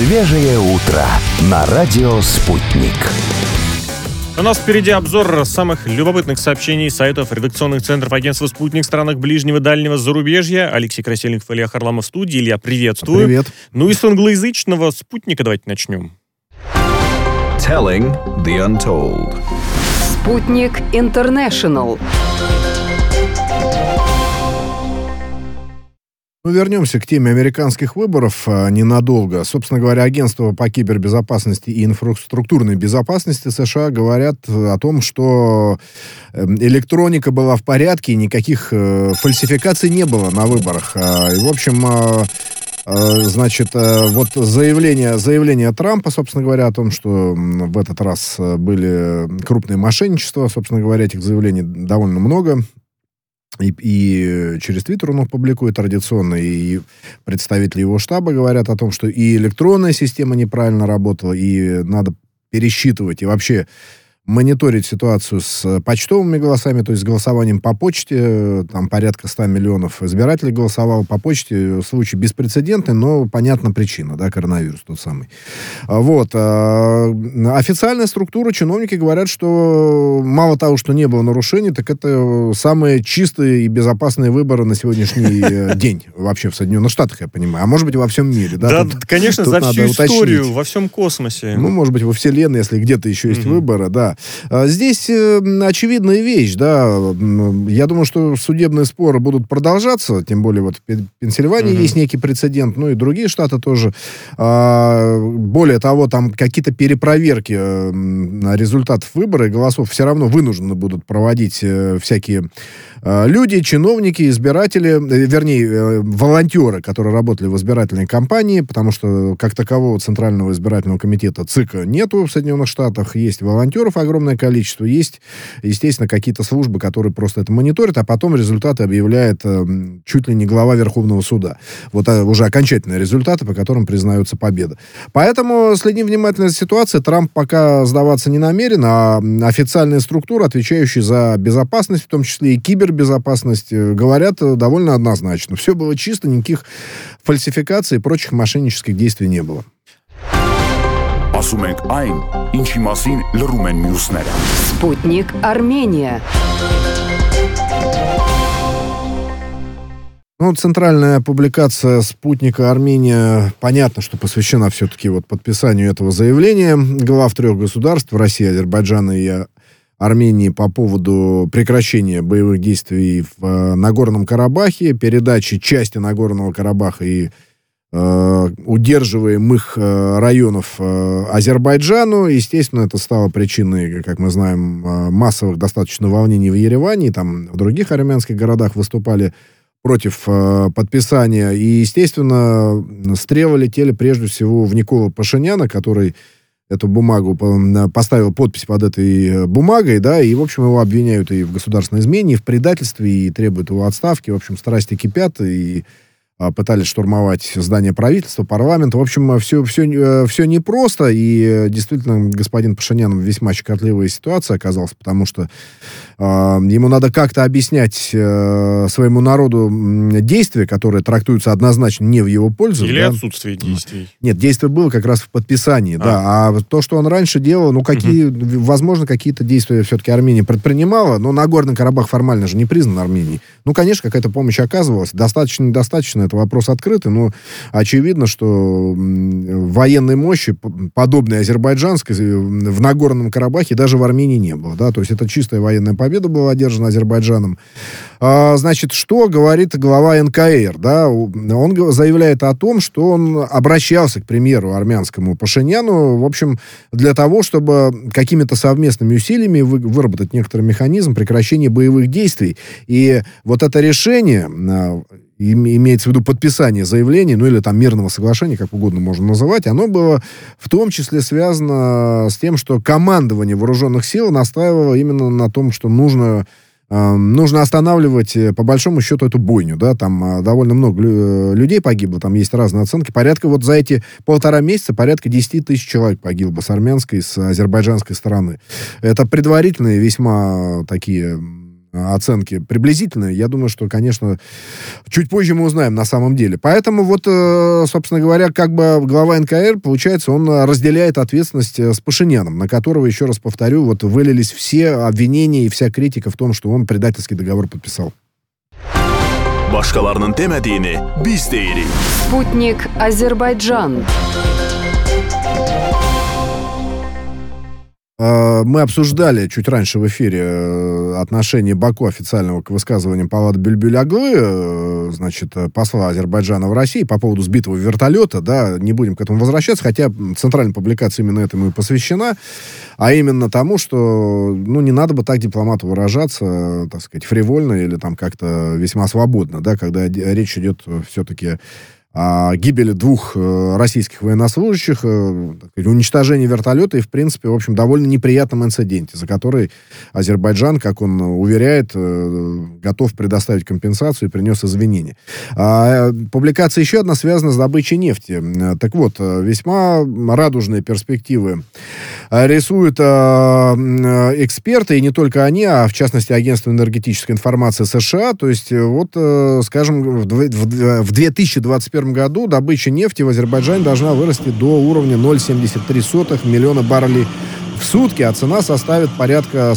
Свежее утро на радио «Спутник». У нас впереди обзор самых любопытных сообщений сайтов редакционных центров агентства «Спутник» в странах ближнего и дальнего зарубежья. Алексей Красильников, Илья Харламов в студии. Илья, приветствую. Привет. Ну и с англоязычного «Спутника» давайте начнем. Telling the Untold. «Спутник Интернешнл». Вернемся к теме американских выборов ненадолго. Собственно говоря, агентство по кибербезопасности и инфраструктурной безопасности США говорят о том, что электроника была в порядке, и никаких фальсификаций не было на выборах. И, в общем, значит, вот заявление Трампа, собственно говоря, о том, что в этот раз были крупные мошенничества, собственно говоря, этих заявлений довольно много. И через Твиттер он их публикует традиционно, и представители его штаба говорят о том, что и электронная система неправильно работала, и надо пересчитывать, и вообще мониторить ситуацию с почтовыми голосами, то есть с голосованием по почте. Там порядка 100 миллионов избирателей голосовало по почте. Случай беспрецедентный, но понятна причина, да, коронавирус тот самый. Вот. Официальная структура, чиновники говорят, что мало того, что не было нарушений, так это самые чистые и безопасные выборы на сегодняшний день вообще в Соединенных Штатах, я понимаю. А может быть, во всем мире. Да, конечно, за всю историю, во всем космосе. Ну, может быть, во Вселенной, если где-то еще есть выборы, да. Здесь очевидная вещь, да. Я думаю, что судебные споры будут продолжаться, тем более вот в Пенсильвании есть некий прецедент, ну и другие штаты тоже. Более того, там какие-то перепроверки результатов выбора и голосов все равно вынуждены будут проводить всякие люди, чиновники, избиратели, вернее, волонтеры, которые работали в избирательной кампании, потому что, как такового, Центрального избирательного комитета ЦИКа нету в Соединенных Штатах, есть волонтеров огромное количество, есть, естественно, какие-то службы, которые просто это мониторят, а потом результаты объявляет чуть ли не глава Верховного суда. Вот уже окончательные результаты, по которым признается победа. Поэтому следим внимательно за ситуацией. Трамп пока сдаваться не намерен, а официальные структуры, отвечающие за безопасность, в том числе и кибербезопасность, говорят довольно однозначно. Все было чисто, никаких фальсификаций и прочих мошеннических действий не было. Ասում ենք այն, ինչի մասին լռում են մյուսները։ «Спутник Армения». Ну, центральная публикация «Спутника Армения», понятно, что посвящена все-таки вот подписанию этого заявления глав 3 государств, России, Азербайджана и Армении, по поводу прекращения боевых действий в Нагорном Карабахе, передачи части Нагорного Карабаха и удерживаемых районов Азербайджану. Естественно, это стало причиной, как мы знаем, массовых достаточно волнений в Ереване, и там в других армянских городах выступали против подписания. И, естественно, стрелы летели прежде всего в Николу Пашиняна, который эту бумагу поставил подпись под этой бумагой, да, и, в общем, его обвиняют и в государственной измене, и в предательстве, и требуют его отставки. В общем, страсти кипят, и пытались штурмовать здание правительства, парламента. В общем, все непросто, и действительно господин Пашинян в весьма щекотливой ситуации оказался, потому что ему надо как-то объяснять своему народу действия, которые трактуются однозначно не в его пользу. Или да? отсутствие действий. Нет, действие было как раз в подписании, да. А то, что он раньше делал, ну, возможно, какие-то действия все-таки Армения предпринимала, но Нагорный Карабах формально же не признан Арменией. Ну, конечно, какая-то помощь оказывалась. Достаточно, недостаточно, это вопрос открытый, но очевидно, что военной мощи, подобной азербайджанской, в Нагорном Карабахе даже в Армении не было, да. То есть это чистая военная победа была одержана Азербайджаном. Значит, что говорит глава НКР, да? Он заявляет о том, что он обращался к премьеру армянскому Пашиняну, в общем, для того, чтобы какими-то совместными усилиями выработать некоторый механизм прекращения боевых действий. И вот это решение, имеется в виду подписание заявления, ну или там мирного соглашения, как угодно можно называть, оно было в том числе связано с тем, что командование вооруженных сил настаивало именно на том, что нужно останавливать, по большому счету, эту бойню, да, там довольно много людей погибло, там есть разные оценки, порядка, вот за эти 1,5 месяца порядка 10 тысяч человек погибло с армянской, с азербайджанской стороны. Это предварительные весьма такие оценки приблизительные. Я думаю, что, конечно, чуть позже мы узнаем на самом деле. Поэтому вот, собственно говоря, как бы глава НКР, получается, он разделяет ответственность с Пашиняном, на которого, еще раз повторю, вот вылились все обвинения и вся критика в том, что он предательский договор подписал. Başqalarının demədiyini biz deyirik. Спутник Азербайджан. Мы обсуждали чуть раньше в эфире отношение Баку официального к высказываниям Полата Бюльбюль-Аглы, значит, посла Азербайджана в России по поводу сбитого вертолета, да, не будем к этому возвращаться, хотя центральная публикация именно этому и посвящена, а именно тому, что, ну, не надо бы так дипломату выражаться, так сказать, фривольно или там как-то весьма свободно, да, когда речь идет все-таки о гибели 2 российских военнослужащих, уничтожении вертолета и, в принципе, в общем, довольно неприятном инциденте, за который Азербайджан, как он уверяет, готов предоставить компенсацию и принес извинения. Публикация еще одна связана с добычей нефти. Так вот, весьма радужные перспективы рисуют эксперты, и не только они, а в частности Агентство энергетической информации США. То есть, вот, скажем, в 2021 году добыча нефти в Азербайджане должна вырасти до уровня 0,73 миллиона баррелей в сутки, а цена составит порядка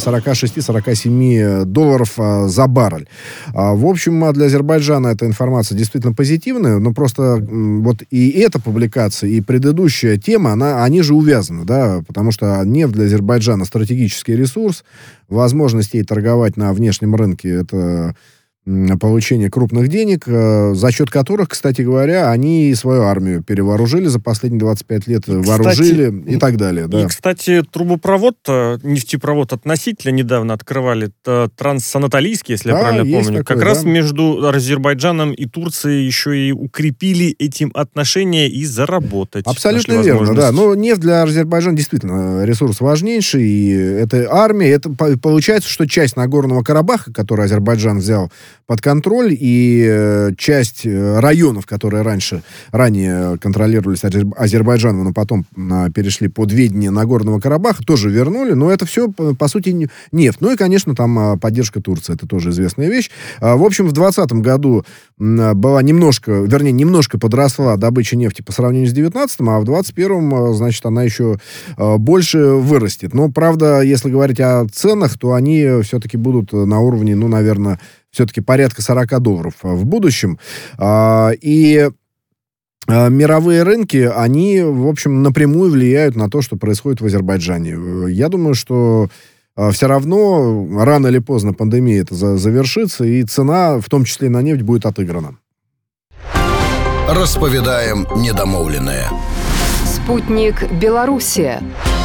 46-47 долларов за баррель. В общем, для Азербайджана эта информация действительно позитивная, но просто вот и эта публикация, и предыдущая тема, они же увязаны, да, потому что нефть для Азербайджана стратегический ресурс, возможность ей торговать на внешнем рынке — это получение крупных денег, за счет которых, кстати говоря, они и свою армию перевооружили за последние 25 лет, вооружили и так далее. Да. И, кстати, трубопровод, нефтепровод относительно недавно открывали, Транссанатолийский, если я правильно помню. Такой, как раз между Азербайджаном и Турцией еще и укрепили этим отношения и заработать. Абсолютно верно, да. Но нефть для Азербайджана действительно ресурс важнейший, и это армия, это получается, что часть Нагорного Карабаха, который Азербайджан взял под контроль, и часть районов, которые ранее контролировались Азербайджаном, но потом перешли под ведение Нагорного Карабаха, тоже вернули, но это все, по сути, нефть. Ну и, конечно, там поддержка Турции, это тоже известная вещь. В общем, в 2020 году была немножко подросла добыча нефти по сравнению с 2019, а в 2021, значит, она еще больше вырастет. Но, правда, если говорить о ценах, то они все-таки будут на уровне, ну, наверное, все-таки порядка $40 в будущем. И мировые рынки, они, в общем, напрямую влияют на то, что происходит в Азербайджане. Я думаю, что все равно рано или поздно пандемия это завершится, и цена, в том числе и на нефть, будет отыграна. Расповедаем недомовленное. Спутник Белоруссия.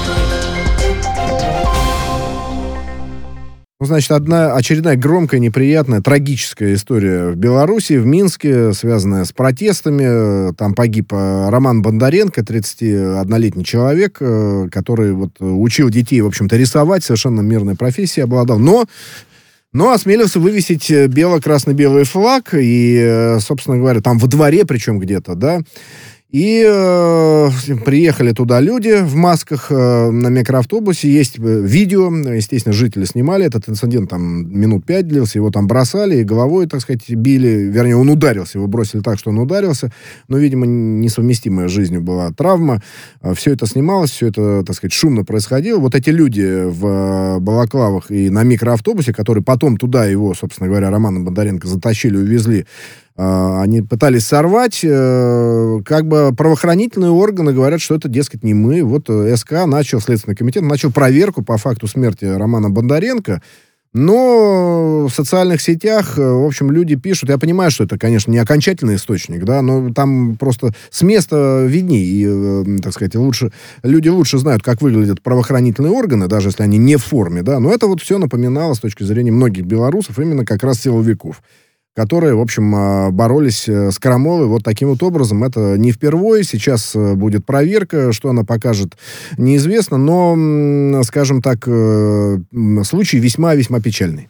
Ну, значит, очередная громкая, неприятная, трагическая история в Беларуси, в Минске, связанная с протестами. Там погиб Роман Бондаренко, 31-летний человек, который вот учил детей, в общем-то, рисовать, совершенно мирной профессией обладал, но осмелился вывесить бело-красно-белый флаг, и, собственно говоря, там во дворе, причем где-то, да, и приехали туда люди в масках на микроавтобусе. Есть видео, естественно, жители снимали. Этот инцидент там минут 5 длился. Его там бросали и головой, так сказать, били. Вернее, он ударился. Его бросили так, что он ударился. Но, видимо, несовместимая с жизнью была травма. Все это снималось, все это, так сказать, шумно происходило. Вот эти люди в балаклавах и на микроавтобусе, которые потом туда его, собственно говоря, Романа Бондаренко затащили, увезли, они пытались сорвать. Как бы правоохранительные органы говорят, что это, дескать, не мы. Вот Следственный комитет начал проверку по факту смерти Романа Бондаренко. Но в социальных сетях, в общем, люди пишут. Я понимаю, что это, конечно, не окончательный источник, да, но там просто с места видней. И, так сказать, люди лучше знают, как выглядят правоохранительные органы, даже если они не в форме, да. Но это вот все напоминало с точки зрения многих белорусов именно как раз силовиков, которые, в общем, боролись с крамолой вот таким вот образом. Это не впервые. Сейчас будет проверка. Что она покажет, неизвестно. Но, скажем так, случай весьма-весьма печальный.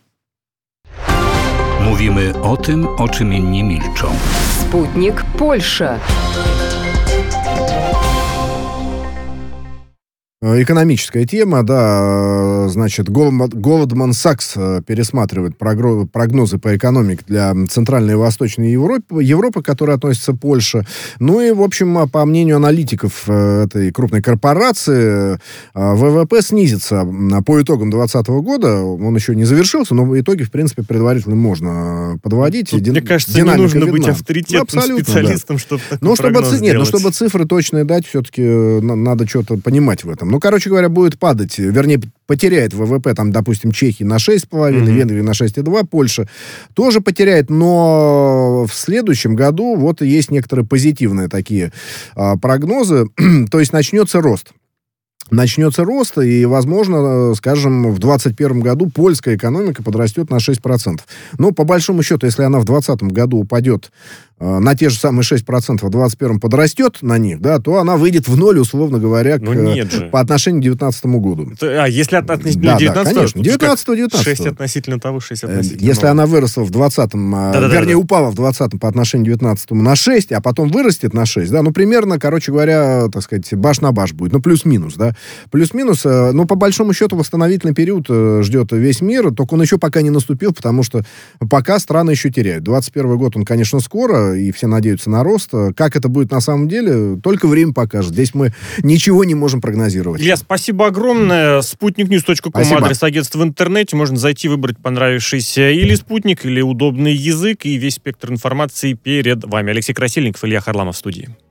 Mówimy o tym, o czym inni milczą. Спутник Польша. Экономическая тема, да, значит, Goldman Sachs пересматривает прогнозы по экономике для Центральной и Восточной Европы, к которой относится Польша. Ну и, в общем, по мнению аналитиков этой крупной корпорации, ВВП снизится по итогам 2020 года. Он еще не завершился, но итоги, в принципе, предварительно можно подводить. Тут, мне кажется, не нужно быть авторитетным специалистом, чтобы такой прогноз сделать. Чтобы цифры точные дать, все-таки надо что-то понимать в этом. Ну, короче говоря, будет падать, вернее, потеряет ВВП, там, допустим, Чехия на 6,5, Венгрия на 6,2, Польша тоже потеряет, но в следующем году вот есть некоторые позитивные такие прогнозы, то есть начнется рост. Начнется рост, и, возможно, скажем, в 2021 году польская экономика подрастет на 6%. Но, по большому счету, если она в 2020 году упадет на те же самые 6%, в 2021 подрастет на них, да, то она выйдет в ноль, условно говоря, по отношению к 2019 году. Если относительно 19-го? Да, конечно. 19-го. 6 относительно того, 6 относительно Если того. она выросла в 20-м, вернее, упала в 20-м по отношению к 19-му на 6, а потом вырастет на 6, да, ну, примерно, короче говоря, так сказать, баш на баш будет, ну, плюс-минус, да. Плюс-минус, но по большому счету восстановительный период ждет весь мир, только он еще пока не наступил, потому что пока страны еще теряют. 2021 год, он, конечно, скоро, и все надеются на рост. Как это будет на самом деле, только время покажет. Здесь мы ничего не можем прогнозировать. Илья, спасибо огромное. Sputniknews.com адрес агентства в интернете. Можно зайти, выбрать понравившийся или спутник, или удобный язык, и весь спектр информации перед вами. Алексей Красильников, Илья Харламов в студии.